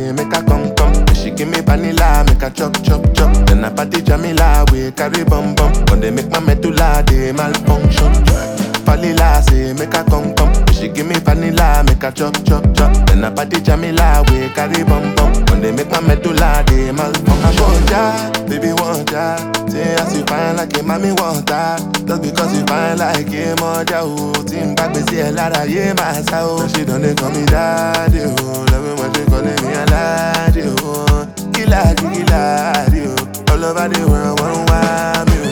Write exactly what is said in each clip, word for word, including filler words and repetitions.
say make her come come. She give me vanilla, make her chop chop chop. Then I party Jamila, we carry bum bum. When they make my medulla, they malfunction. Vanilla say make her come come. She give me vanilla, make her chop chop chop. Then I party Jamila, we carry bum bum. When they make my medulla, they malfunction. I want ya, baby want ya. Say as you fine like a mommy want her. Just because you fine like a moja, oh. Team back, we see a lot of yeah, my soul. She don't they call me daddy, oh. Love me when she calling me a laddie, oh. Killa, killa, oh. All over the world, one want me,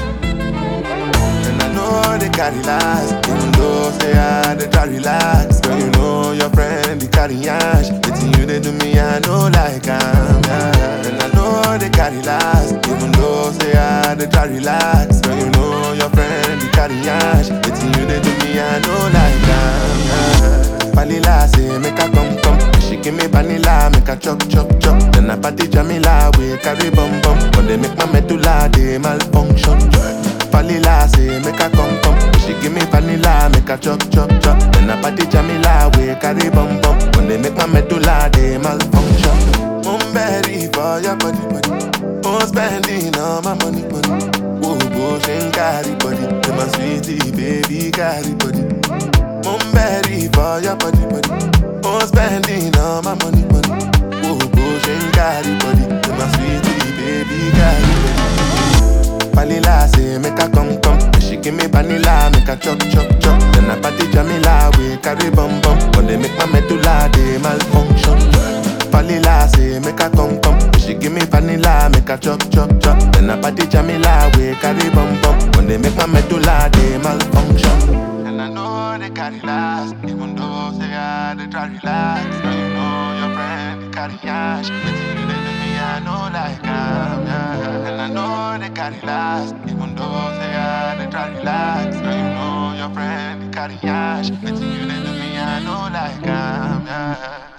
oh. And I know they carry last, even though say I they try relax. Girl, you know your friend, they carry ash. It's you they do me, I know like I'm, yeah. And I know they carry last, even though say I they try relax. Girl, you know your friend, they carry ash. It's you they do me, I know like I'm, yeah. Vanilla say make her come come. She give me vanilla, make her chop chop chop. Then I party Jamila, we carry bum bum. When they make my medulla, they malfunction. Vanilla say make her come come. She give me vanilla, make her chop chop chop. Then I party Jamila, we carry bum bum. When they make my medulla, they malfunction. I'm ready for your body body. I'm spending all my money money. Whoa, whoa, she ain't carry body. You're my sweetie baby, carry body. I'm ready for your body body. I'm spending all my money money. Whoa, whoa, she ain't carry body. You're my sweetie baby, carry body. Vanilla say make her come come. She give me vanilla, make her chop chop chop. Then I party Jamila, we carry bum bum. When they make my medulla, they malfunction. Vanilla say make her come come. She give me vanilla, make her chop chop chop. Then I party Jamila, we carry bum bum. When they make my medulla, they malfunction. And I know they carry last, even though say I they try relax. Now you know your friend, they carry ash. But you they do me, I know like I'm, yeah. And I know they carry last, even though say I they try relax. Now you know your friend, they carry ash. But you they do me, I know like I'm, yeah.